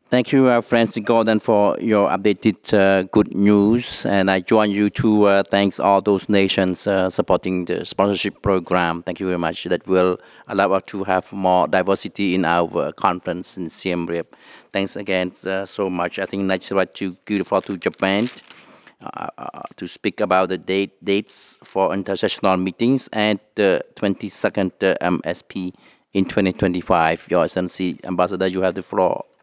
Thank you, Francis Gordon, for your updated good news. And I join you to thanks all those nations supporting the sponsorship program. Thank you very much. That will allow us to have more diversity in our conference in Siem Reap. Thanks again so much. I think next right to give the floor to Japan to speak about the dates for international meetings and the 22nd MSP in 2025. Your Excellency, Ambassador, you have the floor.